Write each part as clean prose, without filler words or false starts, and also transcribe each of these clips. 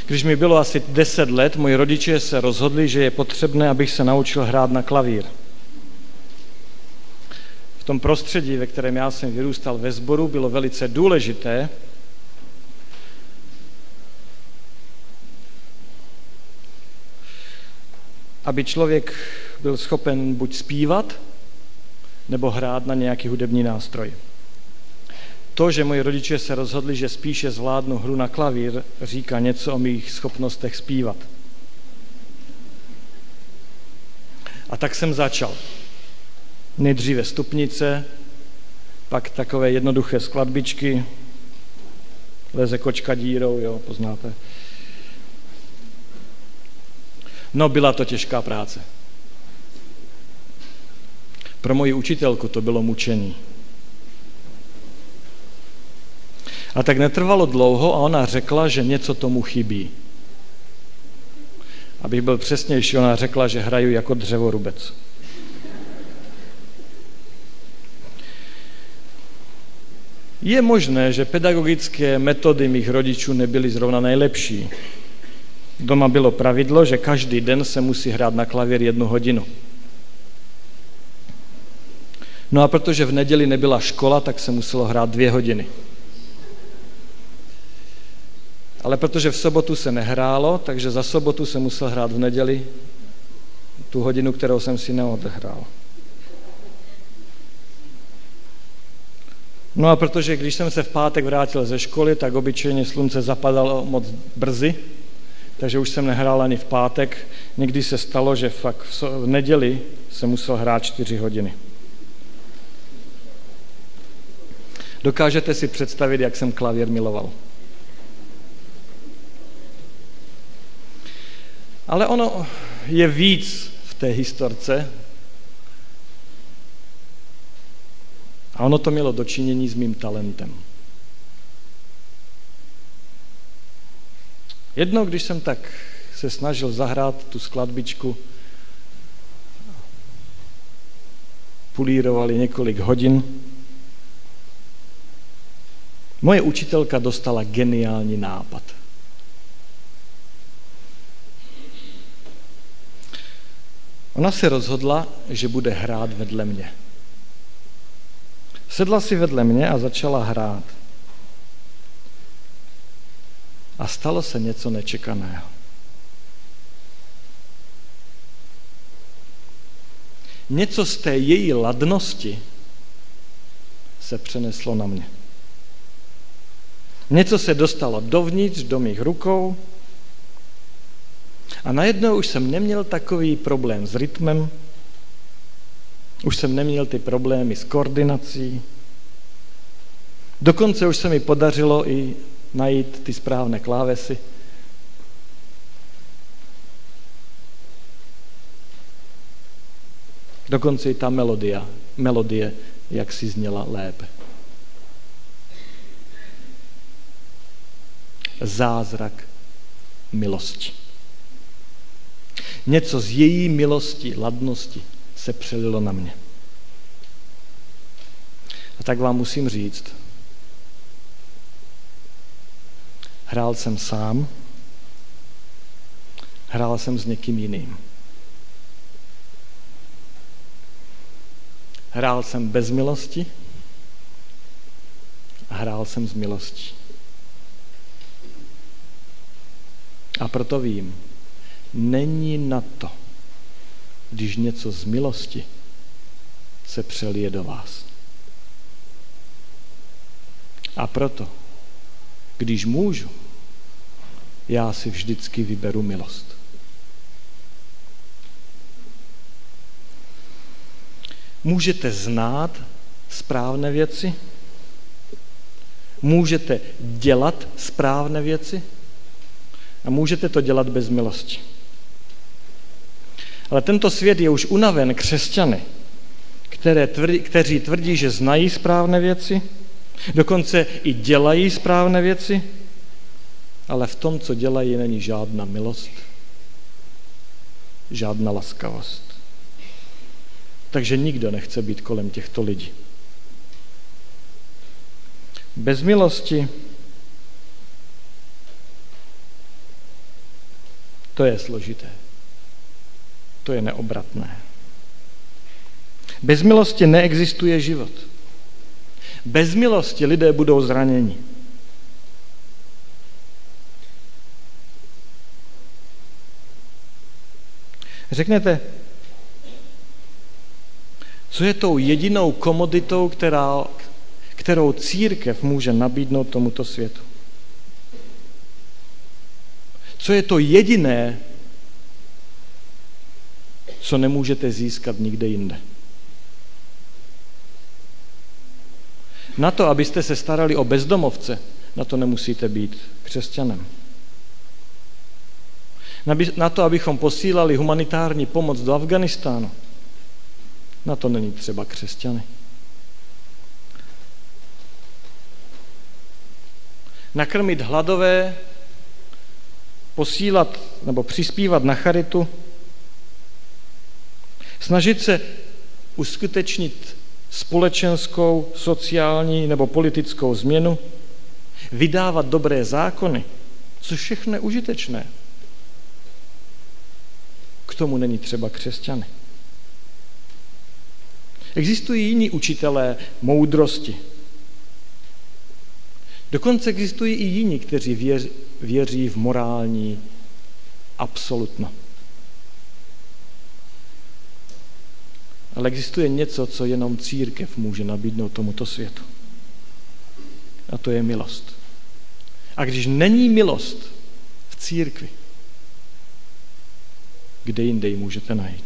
Když mi bylo asi 10 let, moji rodiče se rozhodli, že je potřebné, abych se naučil hrát na klavír. V tom prostředí, ve kterém já jsem vyrůstal ve sboru, bylo velice důležité, aby člověk byl schopen buď zpívat, nebo hrát na nějaký hudební nástroj. To, že moji rodiče se rozhodli, že spíše zvládnu hru na klavír, říká něco o mých schopnostech zpívat. A tak jsem začal. Nejdříve stupnice, pak takové jednoduché skladbičky, Leze kočka dírou, jo, poznáte. No, byla to těžká práce. Pro moji učitelku to bylo mučení. A tak netrvalo dlouho a ona řekla, že něco tomu chybí. Abych byl přesnější, ona řekla, že hraju jako dřevorubec. Je možné, že pedagogické metody mých rodičů nebyly zrovna nejlepší. Doma bylo pravidlo, že každý den se musí hrát na klavír 1 hodinu. No a protože v neděli nebyla škola, tak se muselo hrát 2 hodiny. Ale protože v sobotu se nehrálo, takže za sobotu se musel hrát v neděli tu hodinu, kterou jsem si neodehrál. No a protože když jsem se v pátek vrátil ze školy, tak obyčejně slunce zapadalo moc brzy, takže už jsem nehrál ani v pátek. Někdy se stalo, že fakt v neděli se musel hrát 4 hodiny. Dokážete si představit, jak jsem klavír miloval. Ale ono je víc v té historce a ono to mělo dočinění s mým talentem. Jednou, když jsem tak se snažil zahrát tu skladbičku, pulírovali několik hodin, moje učitelka dostala geniální nápad. Ona se rozhodla, že bude hrát vedle mě. Sedla si vedle mě a začala hrát. A stalo se něco nečekaného. Něco z té její ladnosti se přeneslo na mě. Něco se dostalo dovnitř, do mých rukou a najednou už jsem neměl takový problém s rytmem, už jsem neměl ty problémy s koordinací, dokonce už se mi podařilo i najít ty správné klávesy. Dokonce i ta melodie, jak si zněla lépe. Zázrak milosti. Něco z její milosti, ladnosti se přelilo na mě. A tak vám musím říct, hrál jsem sám, hrál jsem s někým jiným. Hrál jsem bez milosti a hrál jsem s milostí. A proto vím, není na to, když něco z milosti se přelije do vás. A proto, když můžu, já si vždycky vyberu milost. Můžete znát správné věci, můžete dělat správné věci a můžete to dělat bez milosti. Ale tento svět je už unaven křesťany, kteří tvrdí, že znají správné věci, dokonce i dělají správné věci, ale v tom, co dělají, není žádná milost, žádná laskavost. Takže nikdo nechce být kolem těchto lidí. Bez milosti To je složité. To je neobratné. Bez milosti neexistuje život. Bez milosti lidé budou zraněni. Řeknete, co je tou jedinou komoditou, kterou církev může nabídnout tomuto světu? Co je to jediné, co nemůžete získat nikde jinde? Na to, abyste se starali o bezdomovce, na to nemusíte být křesťanem. Na to, abychom posílali humanitární pomoc do Afghánistánu, na to není třeba křesťany. Nakrmit hladové, posílat nebo přispívat na charitu, snažit se uskutečnit společenskou, sociální nebo politickou změnu, vydávat dobré zákony, což všechno je užitečné. K tomu není třeba křesťany. Existují jiní učitelé moudrosti. Dokonce existují i jiní, kteří věří v morální absolutno. Ale existuje něco, co jenom církev může nabídnout tomuto světu. A to je milost. A když není milost v církvi, kde jinde ji můžete najít?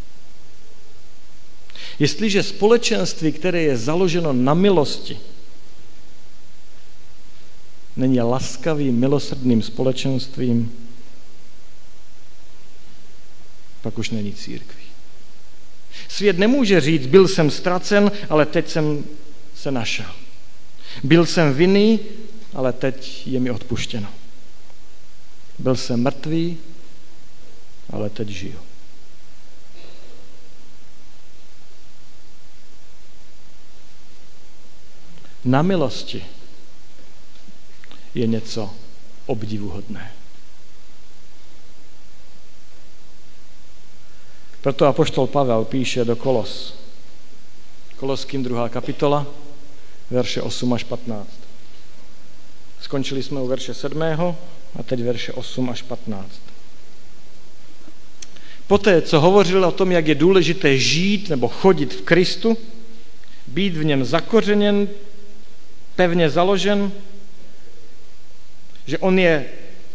Jestliže společenství, které je založeno na milosti, není laskavým, milosrdným společenstvím, pak už není církví. Svět nemůže říct, byl jsem ztracen, ale teď jsem se našel. Byl jsem vinný, ale teď je mi odpuštěno. Byl jsem mrtvý, ale teď žiju. Na milosti je něco obdivuhodné. Proto apoštol Pavel píše do Koloským 2. kapitola, verše 8 až 15. Skončili jsme u verše 7. a teď verše 8 až 15. Poté, co hovořil o tom, jak je důležité žít nebo chodit v Kristu, být v něm zakořeněn, pevně založen, že on je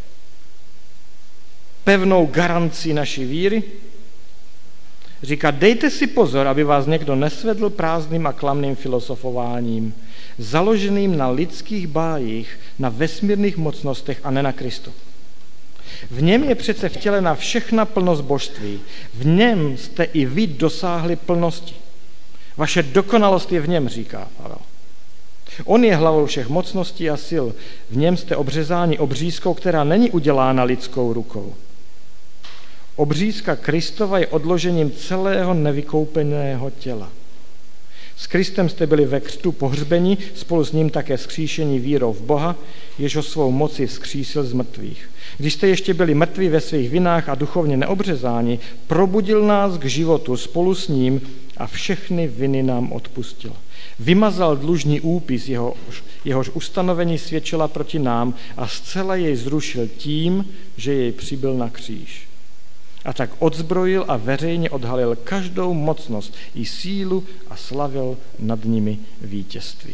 pevnou garancí naší víry, říká, dejte si pozor, aby vás někdo nesvedl prázdným a klamným filozofováním, založeným na lidských bájích, na vesmírných mocnostech a ne na Kristu. V něm je přece vtělena všechna plnost božství. V něm jste i vy dosáhli plnosti. Vaše dokonalost je v něm, říká Pavel. On je hlavou všech mocností a sil. V něm jste obřezáni obřízkou, která není udělána lidskou rukou. Obřízka Kristova je odložením celého nevykoupeného těla. S Kristem jste byli ve křtu pohřbeni, spolu s ním také vzkříšení vírou v Boha, jež ho svou moci vzkřísil z mrtvých. Když jste ještě byli mrtví ve svých vinách a duchovně neobřezáni, probudil nás k životu spolu s ním a všechny viny nám odpustil. Vymazal dlužný úpis, jehož ustanovení svědčila proti nám a zcela jej zrušil tím, že jej přibyl na kříž. A tak odzbrojil a veřejně odhalil každou mocnost i sílu a slavil nad nimi vítězství.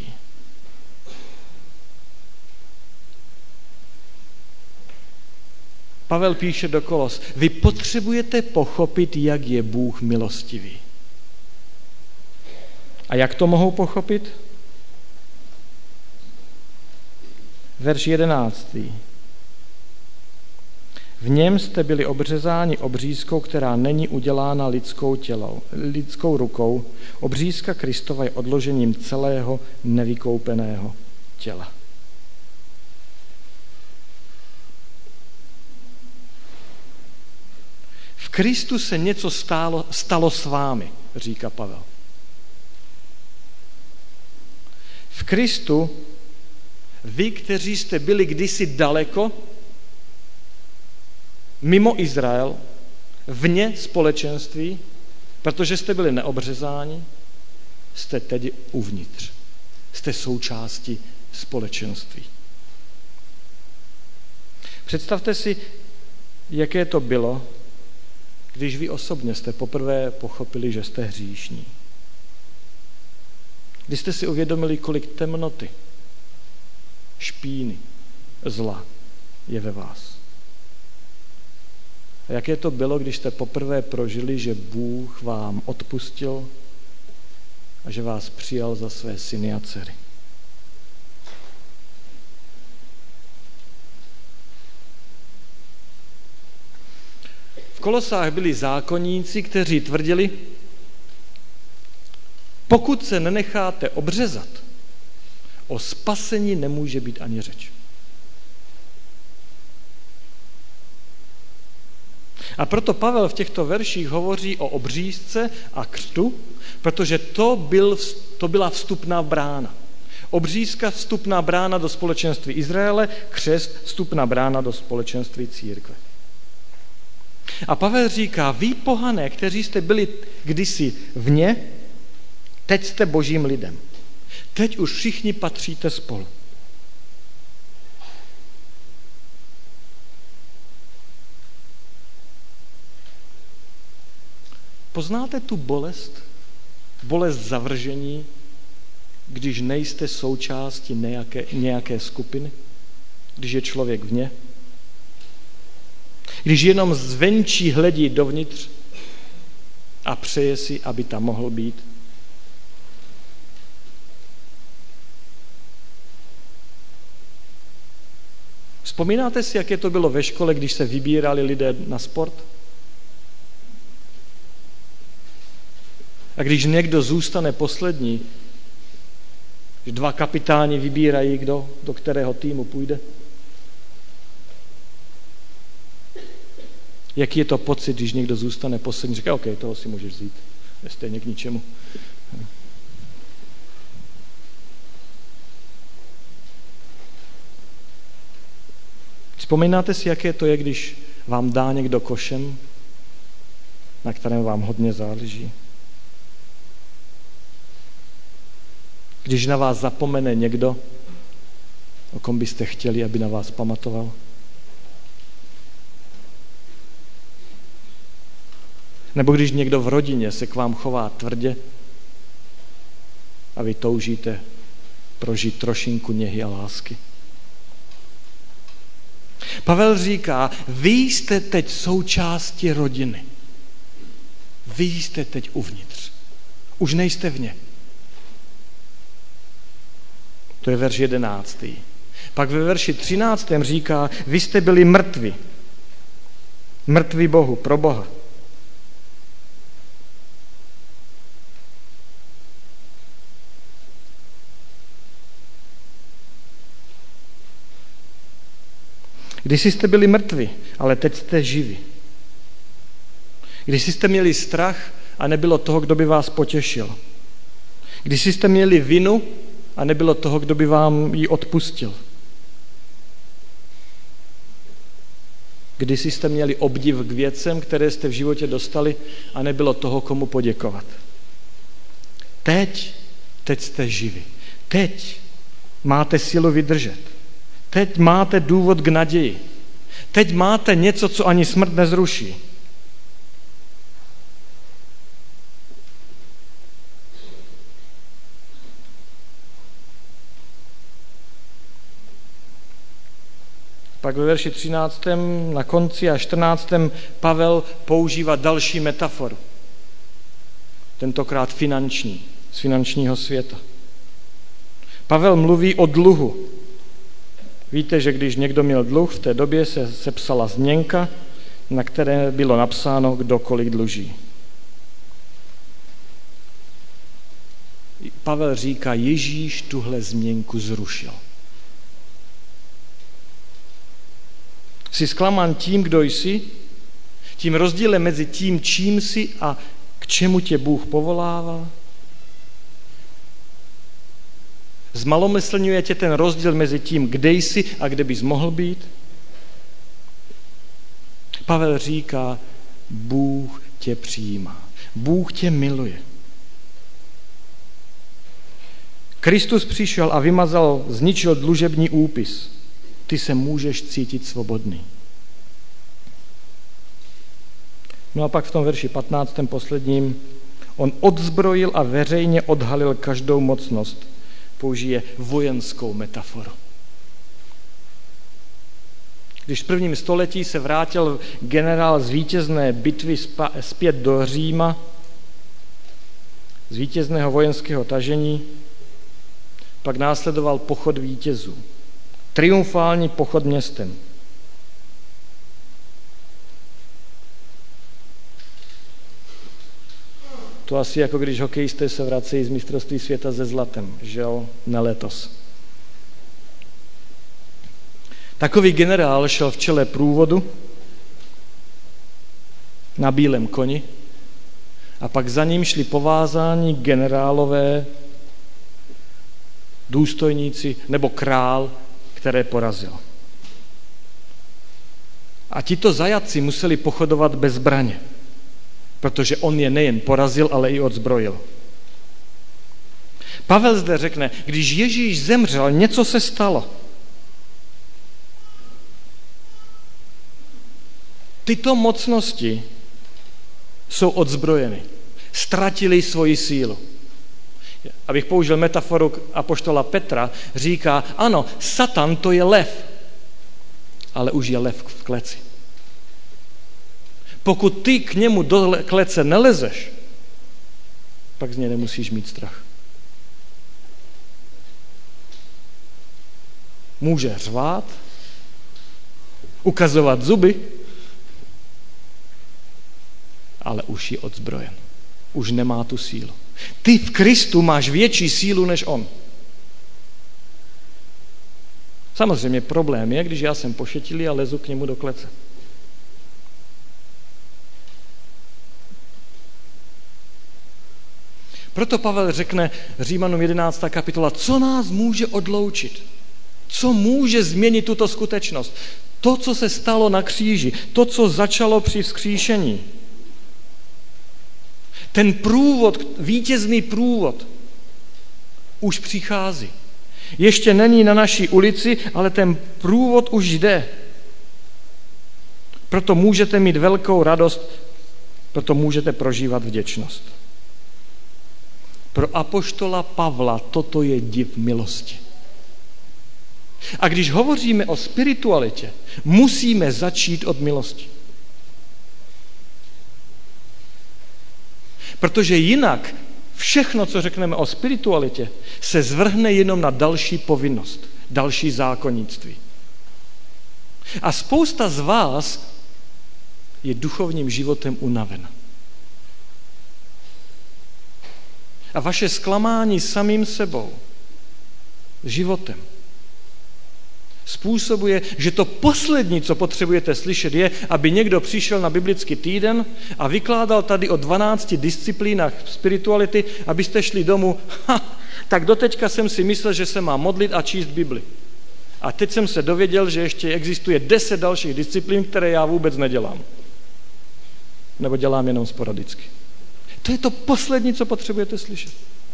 Pavel píše do Kolos, vy potřebujete pochopit, jak je Bůh milostivý. A jak to mohou pochopit? Verš 11. V něm jste byli obřezáni obřízkou, která není udělána lidskou rukou. Obřízka Kristova je odložením celého nevykoupeného těla. V Kristu se něco stalo s vámi, říká Pavel. V Kristu vy, kteří jste byli kdysi daleko, mimo Izrael, vně společenství, protože jste byli neobřezáni, jste tedy uvnitř. Jste součástí společenství. Představte si, jaké to bylo, když vy osobně jste poprvé pochopili, že jste hříšní. Když jste si uvědomili, kolik temnoty, špíny, zla je ve vás. A jaké to bylo, když jste poprvé prožili, že Bůh vám odpustil a že vás přijal za své syny a dcery. V Kolosách byli zákonníci, kteří tvrdili, pokud se nenecháte obřezat, o spasení nemůže být ani řeč. A proto Pavel v těchto verších hovoří o obřízce a křtu, protože to byla vstupná brána. Obřízka vstupná brána do společenství Izraele, křest vstupná brána do společenství církve. A Pavel říká, vy pohané, kteří jste byli kdysi vně, teď jste božím lidem. Teď už všichni patříte spolu. Poznáte tu bolest? Bolest zavržení, když nejste součástí nějaké skupiny? Když je člověk vně? Když jenom zvenčí hledí dovnitř a přeje si, aby tam mohl být? Vzpomínáte si, jaké to bylo ve škole, když se vybírali lidé na sport? A když někdo zůstane poslední, že dva kapitáni vybírají, kdo do kterého týmu půjde? Jaký je to pocit, když někdo zůstane poslední? Říká, OK, toho si můžeš vzít. Je stejně k ničemu. Vzpomínáte si, jaké to je, když vám dá někdo košem, na kterém vám hodně záleží? Když na vás zapomene někdo, o kom byste chtěli, aby na vás pamatoval? Nebo když někdo v rodině se k vám chová tvrdě a vy toužíte prožít trošinku něhy a lásky? Pavel říká, vy jste teď součástí rodiny. Vy jste teď uvnitř. Už nejste vně. To je verš 11. Pak ve verši 13. říká, vy jste byli mrtvi. Mrtvi Bohu, pro Boha. Když jste byli mrtvi, ale teď jste živi. Když jste měli strach a nebylo toho, kdo by vás potěšil. Když jste měli vinu a nebylo toho, kdo by vám ji odpustil. Když jste měli obdiv k věcem, které jste v životě dostali a nebylo toho, komu poděkovat. Teď jste živi. Teď máte sílu vydržet. Teď máte důvod k naději. Teď máte něco, co ani smrt nezruší. Pak ve verši 13. na konci a 14. Pavel používá další metaforu. Tentokrát finanční, z finančního světa. Pavel mluví o dluhu. Víte, že když někdo měl dluh, v té době se sepsala změnka, na které bylo napsáno, kdo kolik dluží. Pavel říká, Ježíš tuhle změnku zrušil. Jsi zklamán tím, kdo jsi, tím rozdílem mezi tím, čím jsi a k čemu tě Bůh povolává. Zmalomyslňuje tě ten rozdíl mezi tím, kde jsi a kde bys mohl být. Pavel říká, Bůh tě přijímá. Bůh tě miluje. Kristus přišel a zničil dlužební úpis. Ty se můžeš cítit svobodný. No a pak v tom verši 15. posledním, on odzbrojil a veřejně odhalil každou mocnost. Použije vojenskou metaforu. Když v prvním století se vrátil generál z vítězné bitvy zpět do Říma, z vítězného vojenského tažení, pak následoval pochod vítězů. Triumfální pochod městem. To asi jako když hokejisté se vracejí z mistrovství světa se zlatem, že jo, ne letos. Takový generál šel v čele průvodu na bílém koni a pak za ním šli povázáni generálové, důstojníci nebo král, které porazil. A tito zajatci museli pochodovat bez zbraně, protože on je nejen porazil, ale i odzbrojil. Pavel zde řekne, když Ježíš zemřel, něco se stalo. Tyto mocnosti jsou odzbrojeny. Ztratili svoji sílu. Abych použil metaforu apoštola Petra, říká, ano, Satan to je lev, ale už je lev v kleci. Pokud ty k němu do klece nelezeš, pak z něj nemusíš mít strach. Může řvát, ukazovat zuby, ale už je odzbrojen. Už nemá tu sílu. Ty v Kristu máš větší sílu než on. Samozřejmě problém je, když já jsem pošetilý a lezu k němu do klece. Proto Pavel řekne Římanům 11. kapitola, co nás může odloučit? Co může změnit tuto skutečnost? To, co se stalo na kříži, to, co začalo při vzkříšení. Ten průvod, vítězný průvod, už přichází. Ještě není na naší ulici, ale ten průvod už jde. Proto můžete mít velkou radost, proto můžete prožívat vděčnost. Pro apoštola Pavla toto je div milosti. A když hovoříme o spiritualitě, musíme začít od milosti. Protože jinak všechno, co řekneme o spiritualitě, se zvrhne jenom na další povinnost, další zákonnictví. A spousta z vás je duchovním životem unavena. A vaše zklamání samým sebou, životem, způsobuje, že to poslední, co potřebujete slyšet, je, aby někdo přišel na biblický týden a vykládal tady o 12 disciplínách spirituality, abyste šli domů, tak doteďka jsem si myslel, že se má modlit a číst Bibli. A teď jsem se dověděl, že ještě existuje 10 dalších disciplín, které já vůbec nedělám. Nebo dělám jenom sporadicky. To je to poslední, co potřebujete slyšet.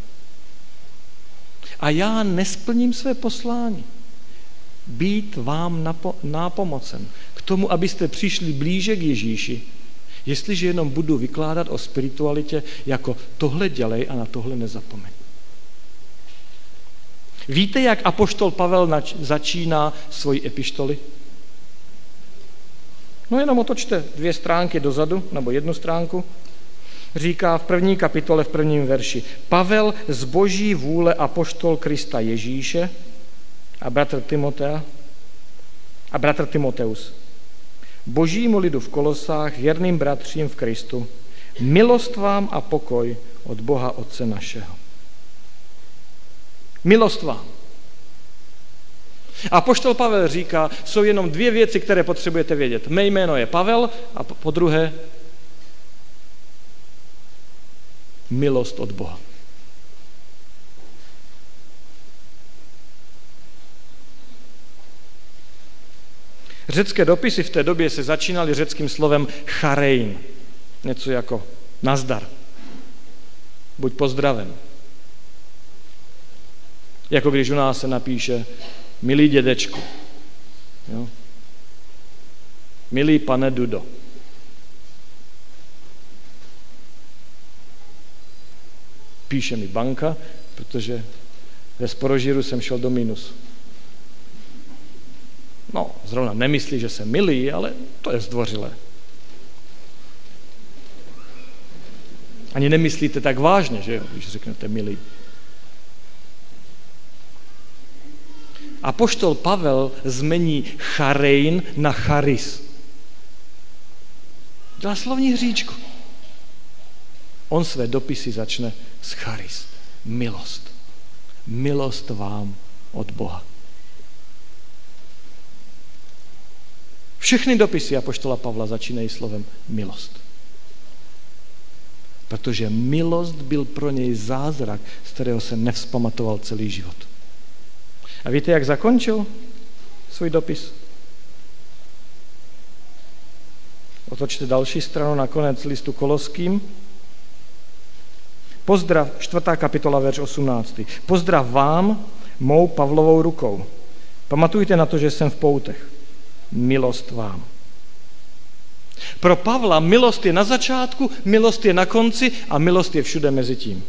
A já nesplním své poslání. Být vám nápomocen k tomu, abyste přišli blíže k Ježíši, jestliže jenom budu vykládat o spiritualitě jako tohle dělej a na tohle nezapomeň. Víte, jak apoštol Pavel začíná svoji epištoli? No jenom otočte 2 stránky dozadu, nebo 1 stránku. Říká v 1. kapitole, v 1. verši. Pavel z boží vůle apoštol Krista Ježíše a bratr Timoteus. Božímu lidu v Kolosách, věrným bratřím v Kristu, milost vám a pokoj od Boha Otce našeho. Milost vám. Apoštol Pavel říká, jsou jenom 2 věci, které potřebujete vědět. Mé jméno je Pavel a po druhé milost od Boha. Řecké dopisy v té době se začínaly řeckým slovem charein. Něco jako nazdar. Buď pozdraven. Jako když u nás se napíše milý dědečku. Jo? Milý pane Dudo. Píše mi banka, protože ve Sporožíru jsem šel do mínusu. No, zrovna nemyslí, že jsem milý, ale to je zdvořilé. Ani nemyslíte tak vážně, že jo, když řeknete milý. Apoštol Pavel změní charein na charis. Dělá slovní hříčku. On své dopisy začne s charis. Milost. Milost vám od Boha. Všechny dopisy apoštola Pavla začínají slovem milost. Protože milost byl pro něj zázrak, z kterého se nevzpamatoval celý život. A víte, jak zakončil svůj dopis? Otočte další stranu na konec listu Koloským. Pozdrav, 4. kapitola, verš 18. Pozdrav vám, mou Pavlovou rukou. Pamatujte na to, že jsem v poutech. Milost vám. Pro Pavla milost je na začátku, milost je na konci a milost je všude mezi tím.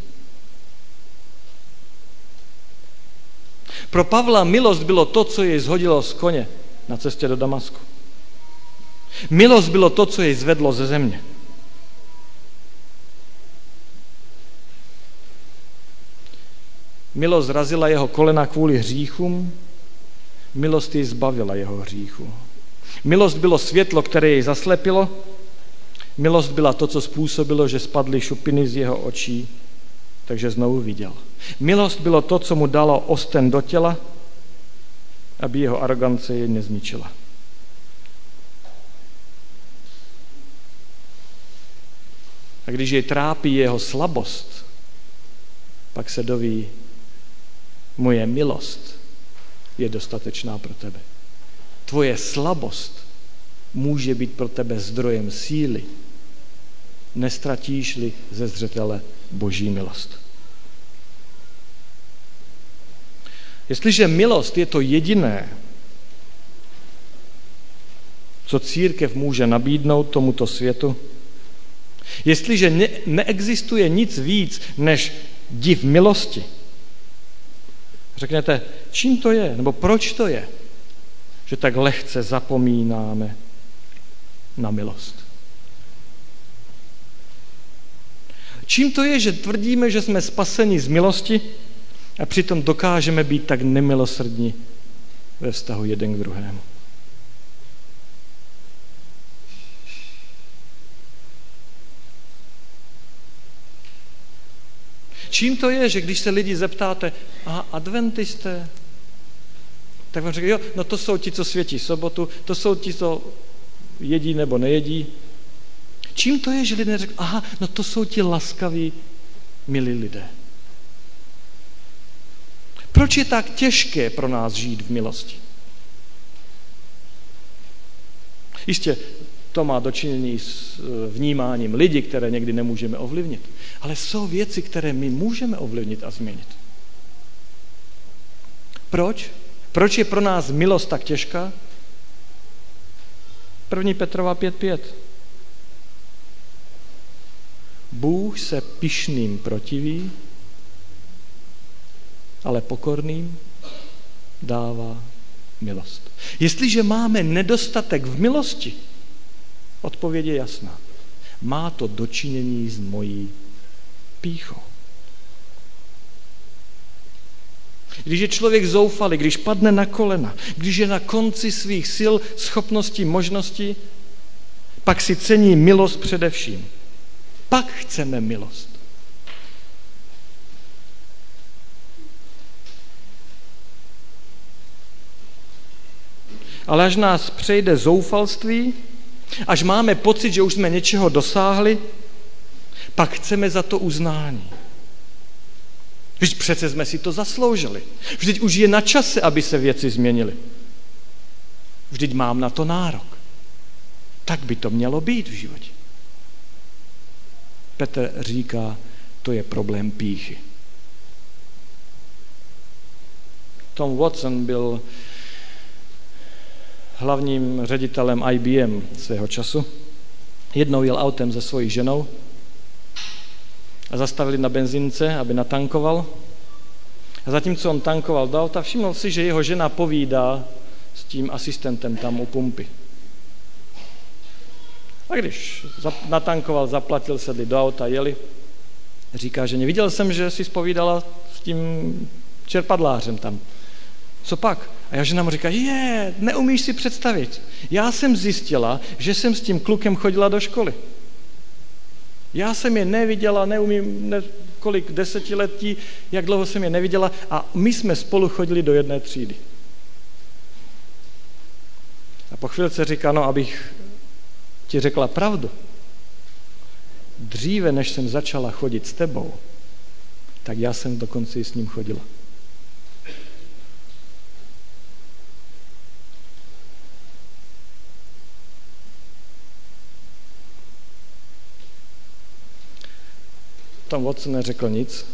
Pro Pavla milost bylo to, co jej zhodilo z koně na cestě do Damasku. Milost bylo to, co jej zvedlo ze země. Milost zrazila jeho kolena kvůli hříchům, milost jej zbavila jeho hříchu. Milost bylo světlo, které jej zaslepilo, milost byla to, co způsobilo, že spadly šupiny z jeho očí, takže znovu viděl. Milost bylo to, co mu dalo osten do těla, aby jeho arogance jej nezničila. A když jej trápí jeho slabost, pak se doví, moje milost je dostatečná pro tebe. Tvoje slabost může být pro tebe zdrojem síly. Nestratíš-li ze zřetele Boží milost. Jestliže milost je to jediné, co církev může nabídnout tomuto světu, jestliže neexistuje nic víc než div milosti, řeknete, čím to je, nebo proč to je, že tak lehce zapomínáme na milost. Čím to je, že tvrdíme, že jsme spaseni z milosti a přitom dokážeme být tak nemilosrdní ve vztahu jeden k druhému. Čím to je, že když se lidi zeptáte, adventisté, tak vám říkají, jo, no to jsou ti, co světí sobotu, to jsou ti, co jedí nebo nejedí. Čím to je, že lidé řeknou, no to jsou ti laskaví, milí lidé. Proč je tak těžké pro nás žít v milosti? Jistě, to má dočinění s vnímáním lidí, které někdy nemůžeme ovlivnit. Ale jsou věci, které my můžeme ovlivnit a změnit. Proč? Proč je pro nás milost tak těžká? 1. Petrova 5:5. Bůh se pyšným protiví, ale pokorným dává milost. Jestliže máme nedostatek v milosti, odpověď je jasná. Má to dočinění s mojí pýchou. Když je člověk zoufalý, když padne na kolena, když je na konci svých sil, schopností, možností, pak si cení milost především. Pak chceme milost. Ale až nás přejde zoufalství, až máme pocit, že už jsme něčeho dosáhli, pak chceme za to uznání. Vždyť přece jsme si to zasloužili. Vždyť už je na čase, aby se věci změnily. Vždyť mám na to nárok. Tak by to mělo být v životě. Petr říká, to je problém pýchy. Tom Watson byl hlavním ředitelem IBM svého času. Jednou jel autem se svojí ženou a zastavili na benzínce, aby natankoval. A zatímco on tankoval do auta, všiml si, že jeho žena povídá s tím asistentem tam u pumpy. A když natankoval, zaplatil, sedli do auta, jeli, říká ženě, viděl jsem, že jsi zpovídala s tím čerpadlářem tam. Co pak? A já žena mu říká, neumíš si představit. Já jsem zjistila, že jsem s tím klukem chodila do školy. Já jsem je neviděla, kolik desetiletí, jak dlouho jsem je neviděla a my jsme spolu chodili do jedné třídy. A po chvilce říká, abych ti řekla pravdu. Dříve, než jsem začala chodit s tebou, tak já jsem dokonce i s ním chodila. Tom Watson neřekl nic.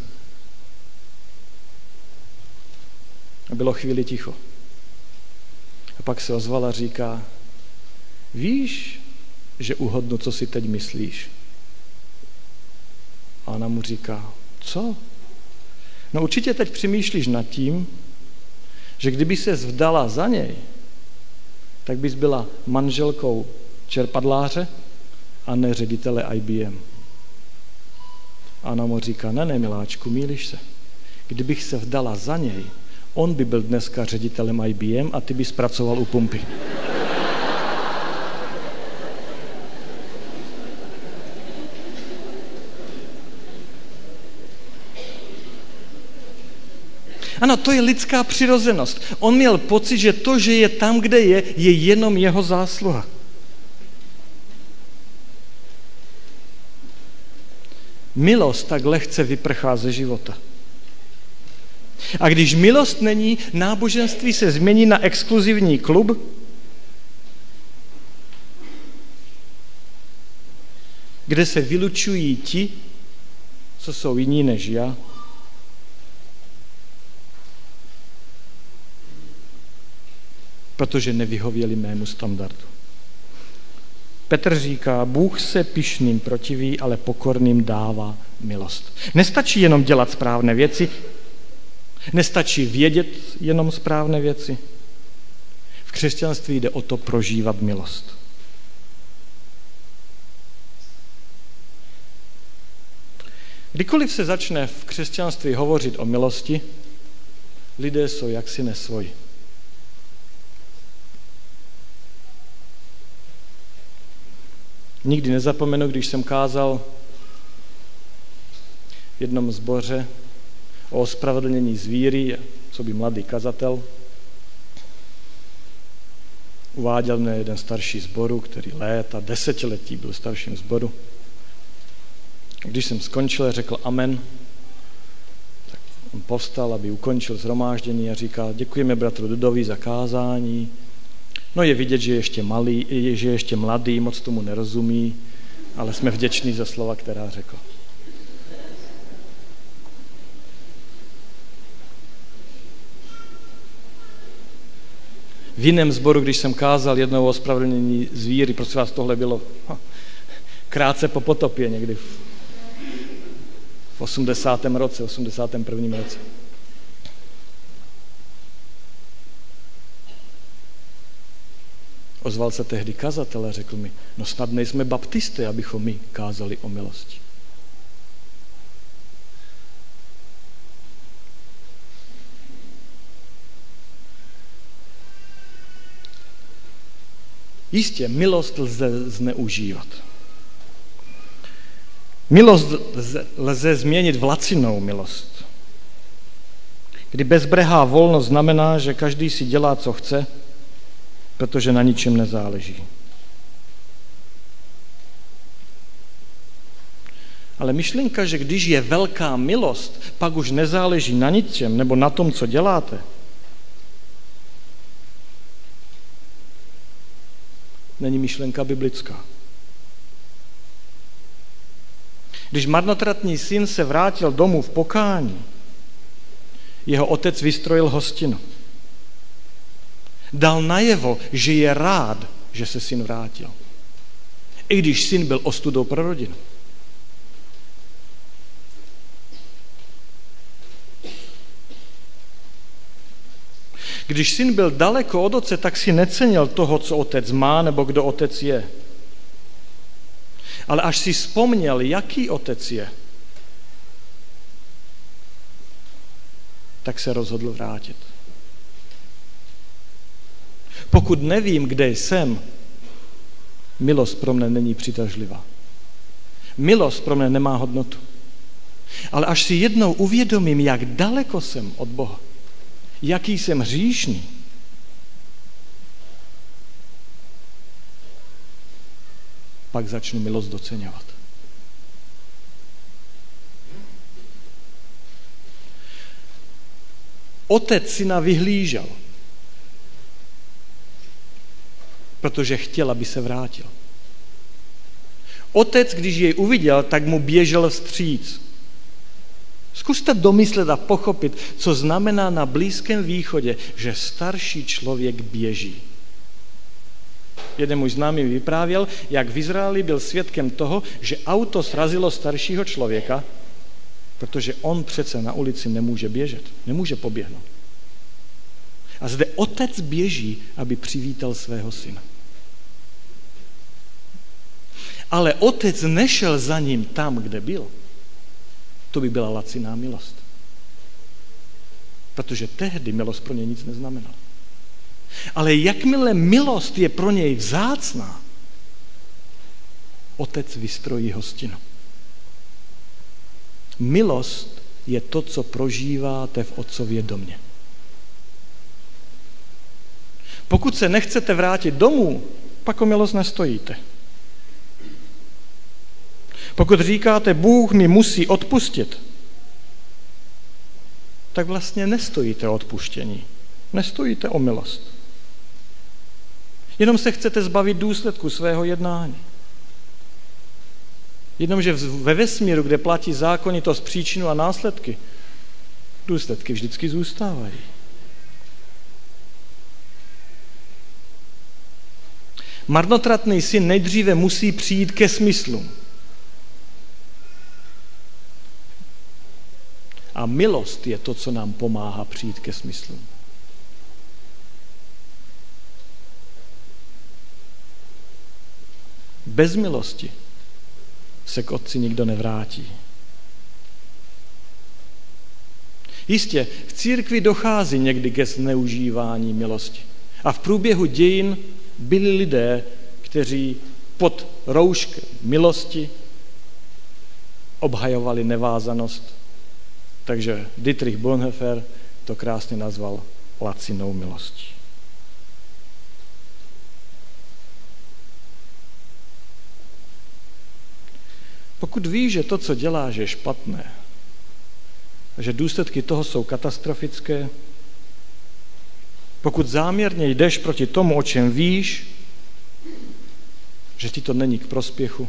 A bylo chvíli ticho. A pak se ozval a říká, víš, že uhodnu, co si teď myslíš? A ona mu říká, co? No určitě teď přemýšlíš nad tím, že kdyby ses vdala za něj, tak bys byla manželkou čerpadláře a ne ředitele IBM. A ona mu říká, ne, miláčku, mýlíš se. Kdybych se vdala za něj, on by byl dneska ředitelem IBM a ty bys pracoval u pumpy. Ano, to je lidská přirozenost. On měl pocit, že to, že je tam, kde je jenom jeho zásluha. Milost tak lehce vyprchá ze života. A když milost není, náboženství se změní na exkluzivní klub, kde se vylučují ti, co jsou jiní než já. Protože nevyhověli mému standardu. Petr říká, Bůh se pyšným protiví, ale pokorným dává milost. Nestačí jenom dělat správné věci, nestačí vědět jenom správné věci. V křesťanství jde o to prožívat milost. Kdykoliv se začne v křesťanství hovořit o milosti, lidé jsou jaksi nesvoji. Nikdy nezapomenu, když jsem kázal v jednom sboře o ospravedlnění z víry, co by mladý kazatel. Uváděl mě jeden starší sboru, který léta, desetiletí byl starším sboru. Když jsem skončil, řekl amen, tak on povstal, aby ukončil shromáždění a říkal, děkujeme bratru Dudovi za kázání. No je vidět, že je ještě mladý, moc tomu nerozumí, ale jsme vděční za slova, která řekl. V jiném sboru, když jsem kázal jednou o ospravedlnění z víry, prosím vás, tohle bylo krátce po potopě, někdy v 81. roce. Ozval se tehdy kazatel a řekl mi, no snad nejsme baptisté, abychom my kázali o milosti. Jistě, milost lze zneužívat. Milost lze změnit v lacinou milost. Kdy bezbrehá volnost znamená, že každý si dělá, co chce, protože na ničem nezáleží. Ale myšlenka, že když je velká milost, pak už nezáleží na ničem nebo na tom, co děláte, není myšlenka biblická. Když marnotratný syn se vrátil domů v pokání, jeho otec vystrojil hostinu. Dal najevo, že je rád, že se syn vrátil. I když syn byl ostudou pro rodinu. Když syn byl daleko od otce, tak si necenil toho, co otec má, nebo kdo otec je. Ale až si vzpomněl, jaký otec je, tak se rozhodl vrátit. Pokud nevím, kde jsem, milost pro mne není přitažlivá. Milost pro mne nemá hodnotu. Ale až si jednou uvědomím, jak daleko jsem od Boha, jaký jsem hříšný, pak začnu milost doceňovat. Otec syna vyhlížel, protože chtěl, aby se vrátil. Otec, když jej uviděl, tak mu běžel vstříc. Zkuste domyslet a pochopit, co znamená na Blízkém východě, že starší člověk běží. Jeden můj známý vyprávěl, jak v Izraeli byl svědkem toho, že auto srazilo staršího člověka, protože on přece na ulici nemůže běžet, nemůže poběhnout. A zde otec běží, aby přivítal svého syna. Ale otec nešel za ním tam, kde byl. To by byla laciná milost. Protože tehdy milost pro něj nic neznamenala. Ale jakmile milost je pro něj vzácná, otec vystrojí hostinu. Milost je to, co prožíváte v otcově domě. Pokud se nechcete vrátit domů, pak o milost nestojíte. Pokud říkáte, Bůh mi musí odpustit, tak vlastně nestojíte o odpuštění. Nestojíte o milost. Jenom se chcete zbavit důsledku svého jednání. Jenomže ve vesmíru, kde platí zákonitost příčinu a následky, důsledky vždycky zůstávají. Marnotratný syn nejdříve musí přijít ke smyslům. A milost je to, co nám pomáhá přijít ke smyslům. Bez milosti se k otci nikdo nevrátí. Jistě, v církvi dochází někdy ke zneužívání milosti. A v průběhu dějin byli lidé, kteří pod rouškem milosti obhajovali nevázanost. Takže Dietrich Bonhoeffer to krásně nazval lacinou milostí. Pokud víš, že to, co děláš, je špatné, a že důsledky toho jsou katastrofické, pokud záměrně jdeš proti tomu, o čem víš, že ti to není k prospěchu,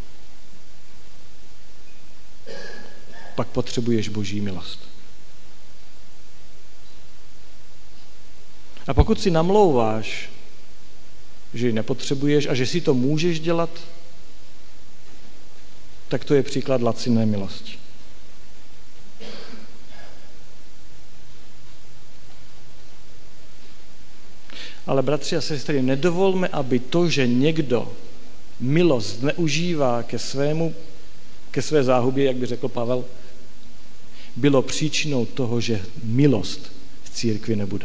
pak potřebuješ Boží milost. A pokud si namlouváš, že ji nepotřebuješ a že si to můžeš dělat, tak to je příklad laciné milosti. Ale bratři a sestry, nedovolme, aby to, že někdo milost zneužívá ke své záhubě, jak by řekl Pavel, bylo příčinou toho, že milost v církvi nebude.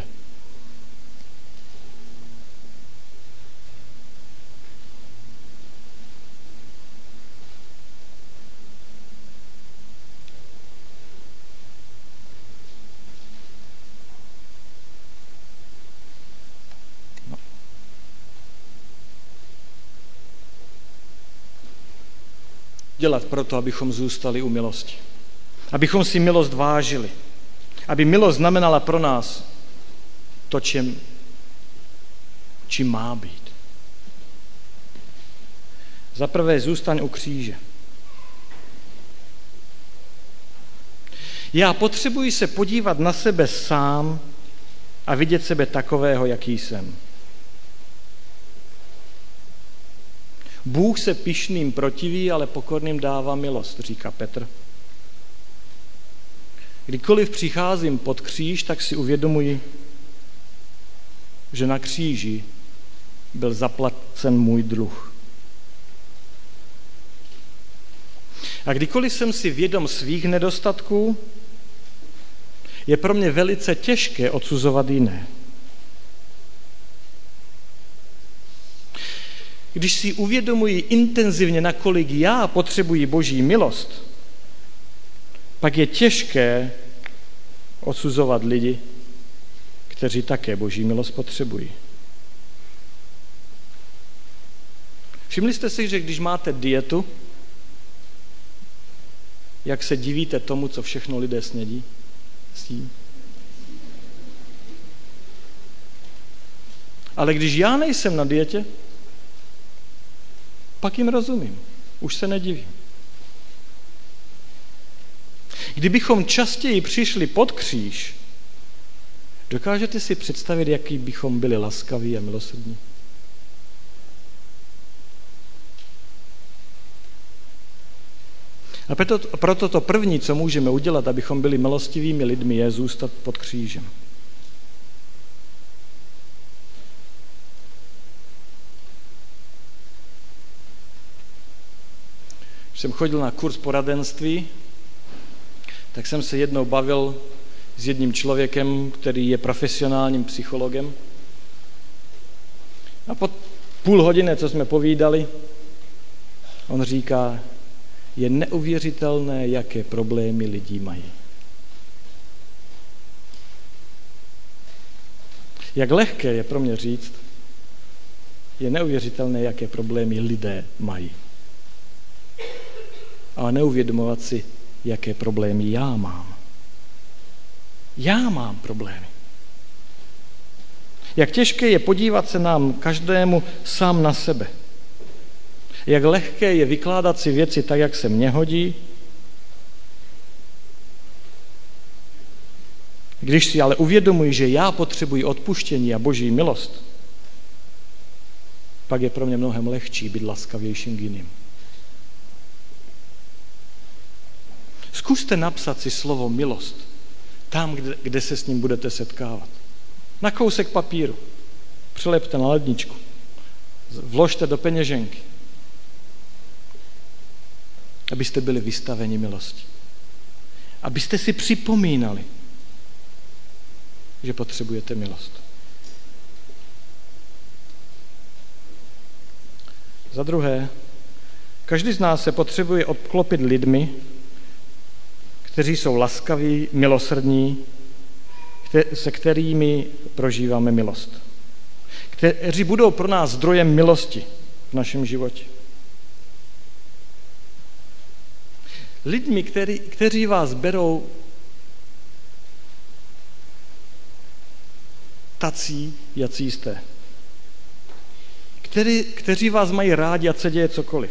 Dělat proto, abychom zůstali u milosti. Abychom si milost vážili. Aby milost znamenala pro nás to, čím má být. Za prvé, zůstaň u kříže. Já potřebuji se podívat na sebe sám a vidět sebe takového, jaký jsem. Bůh se pyšným protiví, ale pokorným dává milost, říká Petr. Kdykoliv přicházím pod kříž, tak si uvědomuji, že na kříži byl zaplacen můj dluh. A kdykoliv jsem si vědom svých nedostatků, je pro mě velice těžké odsuzovat jiné. Když si uvědomuji intenzivně, nakolik já potřebuji Boží milost, pak je těžké odsuzovat lidi, kteří také Boží milost potřebují. Všimli jste si, že když máte dietu, jak se divíte tomu, co všechno lidé snědí? Ale když já nejsem na dietě, pak jim rozumím. Už se nedivím. Kdybychom častěji přišli pod kříž, dokážete si představit, jaký bychom byli laskaví a milosrdní? A proto to první, co můžeme udělat, abychom byli milostivými lidmi, je zůstat pod křížem. Když jsem chodil na kurz poradenství, tak jsem se jednou bavil s jedním člověkem, který je profesionálním psychologem. A po půl hodiny, co jsme povídali, on říká, je neuvěřitelné, jaké problémy lidi mají. Jak lehké je pro mě říct, je neuvěřitelné, jaké problémy lidé mají. Ale neuvědomovat si, jaké problémy já mám. Já mám problémy. Jak těžké je podívat se nám každému sám na sebe. Jak lehké je vykládat si věci tak, jak se mně hodí. Když si ale uvědomuji, že já potřebuji odpuštění a Boží milost, pak je pro mě mnohem lehčí být laskavějším k jiným. Zkuste napsat si slovo milost tam, kde se s ním budete setkávat. Na kousek papíru. Přilepte na ledničku. Vložte do peněženky. Abyste byli vystaveni milosti. Abyste si připomínali, že potřebujete milost. Za druhé, každý z nás se potřebuje obklopit lidmi, kteří jsou laskaví, milosrdní, se kterými prožíváme milost. Kteří budou pro nás zdrojem milosti v našem životě. Lidmi, kteří vás berou tací, jací jste. Kteří vás mají rádi, ať se děje cokoliv.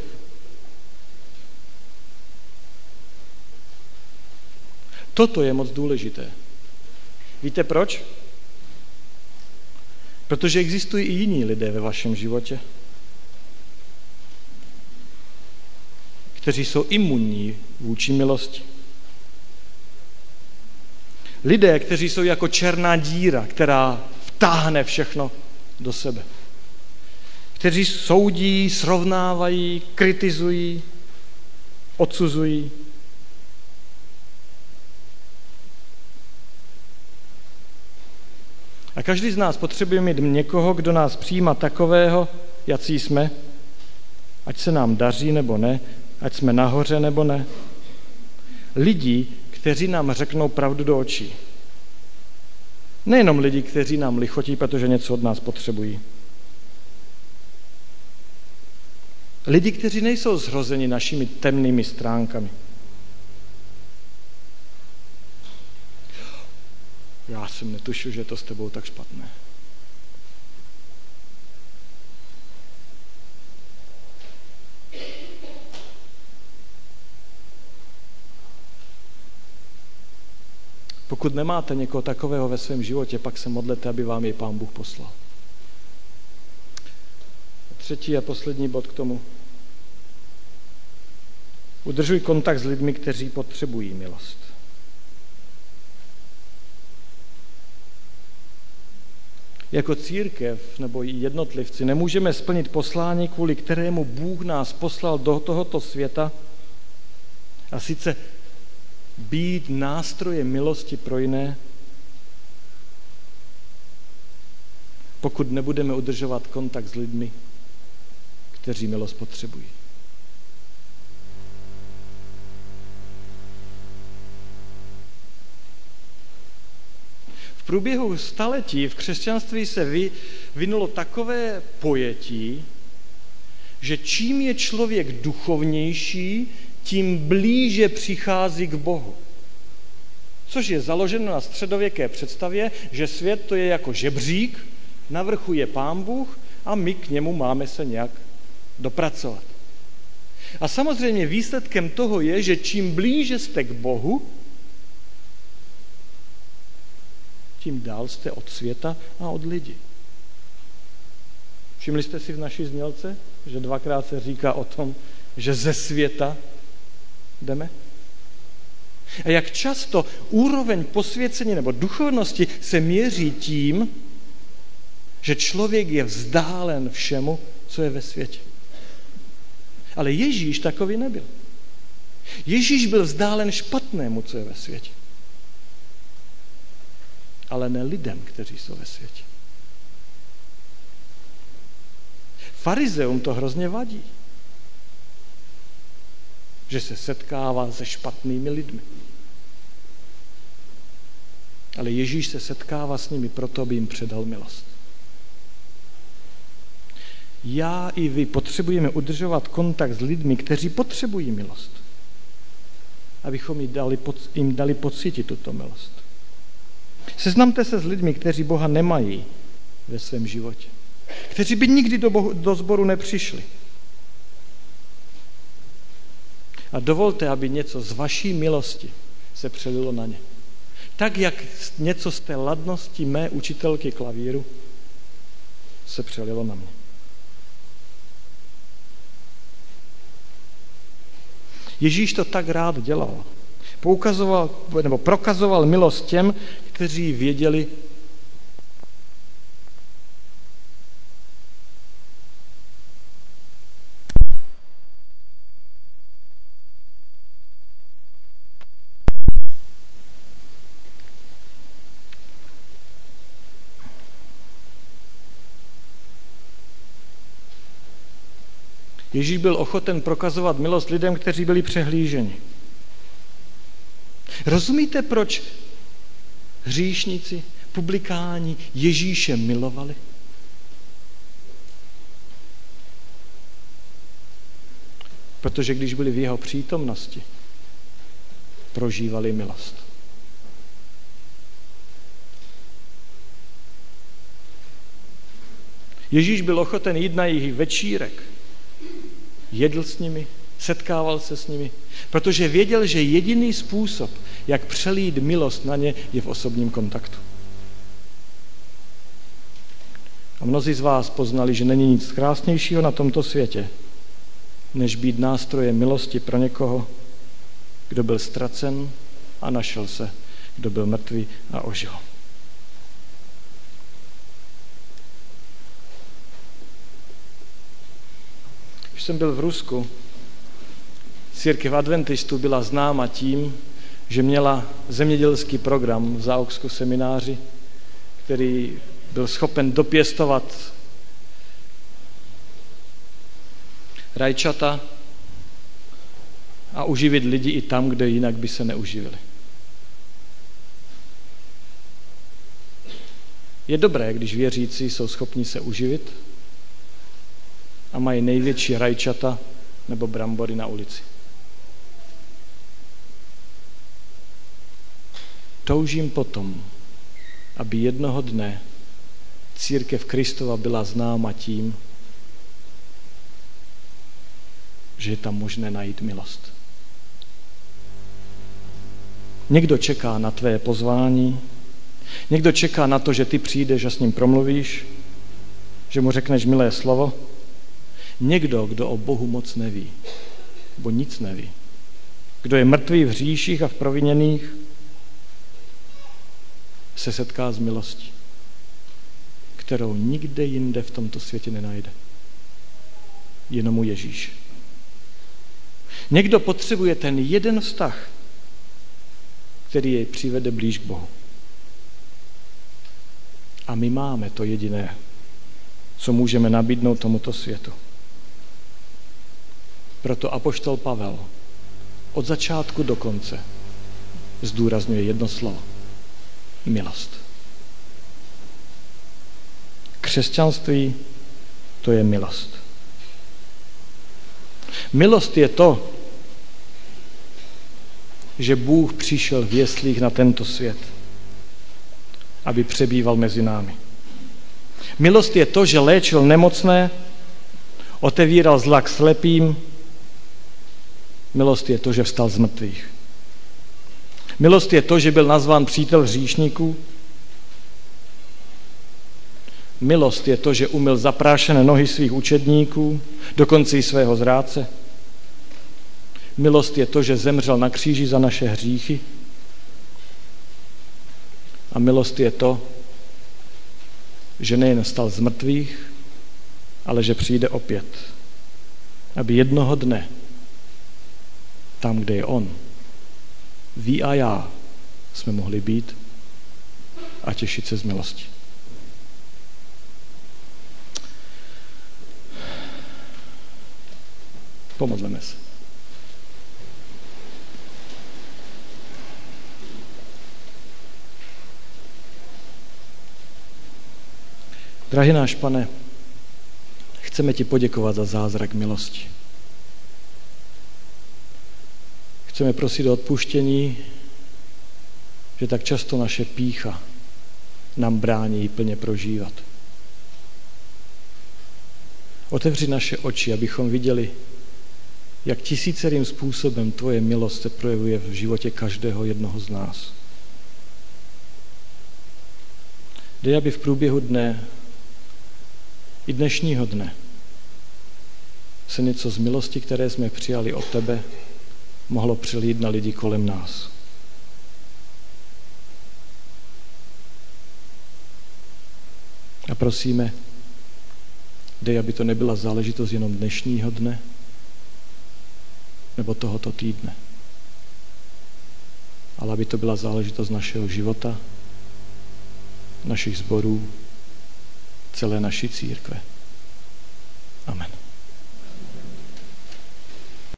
Toto je moc důležité. Víte proč? Protože existují i jiní lidé ve vašem životě, kteří jsou imunní vůči milosti. Lidé, kteří jsou jako černá díra, která vtáhne všechno do sebe. Kteří soudí, srovnávají, kritizují, odsuzují. A každý z nás potřebuje mít někoho, kdo nás přijímá takového, jací jsme, ať se nám daří nebo ne, ať jsme nahoře nebo ne. Lidi, kteří nám řeknou pravdu do očí. Nejenom lidi, kteří nám lichotí, protože něco od nás potřebují. Lidi, kteří nejsou zhrozeni našimi temnými stránkami. Já jsem netušil, že je to s tebou tak špatné. Pokud nemáte někoho takového ve svém životě, pak se modlete, aby vám jej Pán Bůh poslal. Třetí a poslední bod k tomu. Udržuj kontakt s lidmi, kteří potřebují milost. Jako církev nebo i jednotlivci nemůžeme splnit poslání, kvůli kterému Bůh nás poslal do tohoto světa, a sice být nástrojem milosti pro jiné, pokud nebudeme udržovat kontakt s lidmi, kteří milost potřebují. V průběhu staletí v křesťanství se vyvinulo takové pojetí, že čím je člověk duchovnější, tím blíže přichází k Bohu. Což je založeno na středověké představě, že svět to je jako žebřík, na vrchu je Pán Bůh a my k němu máme se nějak dopracovat. A samozřejmě výsledkem toho je, že čím blíže jste k Bohu, tím dál jste od světa a od lidí. Všimli jste si v naší znělce, že dvakrát se říká o tom, že ze světa jdeme? A jak často úroveň posvěcení nebo duchovnosti se měří tím, že člověk je vzdálen všemu, co je ve světě. Ale Ježíš takový nebyl. Ježíš byl vzdálen špatnému, co je ve světě. Ale ne lidem, kteří jsou ve světě. Farizeum to hrozně vadí, že se setkává se špatnými lidmi. Ale Ježíš se setkává s nimi proto, aby jim předal milost. Já i vy potřebujeme udržovat kontakt s lidmi, kteří potřebují milost. Abychom jim dali pocítit tuto milost. Seznamte se s lidmi, kteří Boha nemají ve svém životě. Kteří by nikdy do sboru nepřišli. A dovolte, aby něco z vaší milosti se přelilo na ně. Tak, jak něco z té ladnosti mé učitelky klavíru se přelilo na mě. Ježíš to tak rád dělal. Prokazoval milost těm, kteří věděli, Ježíš byl ochoten prokazovat milost lidem, kteří byli přehlíženi. Rozumíte, proč hříšníci, publikáni Ježíše milovali? Protože když byli v jeho přítomnosti, prožívali milost. Ježíš byl ochoten jít na jejich večírek, jedl s nimi, setkával se s nimi, protože věděl, že jediný způsob, jak přelít milost na ně, je v osobním kontaktu. A mnozí z vás poznali, že není nic krásnějšího na tomto světě, než být nástrojem milosti pro někoho, kdo byl ztracen a našel se, kdo byl mrtvý a ožil. Když jsem byl v Rusku, církev adventistů byla známa tím, že měla zemědělský program v Záoksku semináři, který byl schopen dopěstovat rajčata a uživit lidi i tam, kde jinak by se neuživili. Je dobré, když věřící jsou schopni se uživit a mají největší rajčata nebo brambory na ulici. Toužím potom, aby jednoho dne církev Kristova byla známa tím, že je tam možné najít milost. Někdo čeká na tvé pozvání, někdo čeká na to, že ty přijdeš a s ním promluvíš, že mu řekneš milé slovo. Někdo, kdo o Bohu moc neví, bo nic neví. Kdo je mrtvý v hříších a v proviněných, se setká s milostí, kterou nikde jinde v tomto světě nenajde. Jenom u Ježíše. Někdo potřebuje ten jeden vztah, který jej přivede blíž k Bohu. A my máme to jediné, co můžeme nabídnout tomuto světu. Proto apoštol Pavel od začátku do konce zdůrazňuje jedno slovo. Milost. Křesťanství to je milost. Milost je to, že Bůh přišel v jeslích na tento svět, aby přebýval mezi námi. Milost je to, že léčil nemocné, otevíral zrak slepým. Milost je to, že vstal z mrtvých. Milost je to, že byl nazván přítel hříšníků. Milost je to, že umyl zaprášené nohy svých učedníků, dokonce i svého zrádce. Milost je to, že zemřel na kříži za naše hříchy. A milost je to, že nejen stal z mrtvých, ale že přijde opět, aby jednoho dne, tam, kde je on, vy a já jsme mohli být a těšit se z milosti. Pomodleme se. Drahý náš Pane, chceme ti poděkovat za zázrak milosti. Chceme prosit o odpuštění, že tak často naše pýcha nám brání ji plně prožívat. Otevři naše oči, abychom viděli, jak tisícerým způsobem tvoje milost se projevuje v životě každého jednoho z nás. Dej, aby v průběhu dne i dnešního dne se něco z milosti, které jsme přijali od tebe, mohlo přelít na lidi kolem nás. A prosíme, dej, aby to nebyla záležitost jenom dnešního dne nebo tohoto týdne, ale aby to byla záležitost našeho života, našich sborů, celé naší církve. Amen.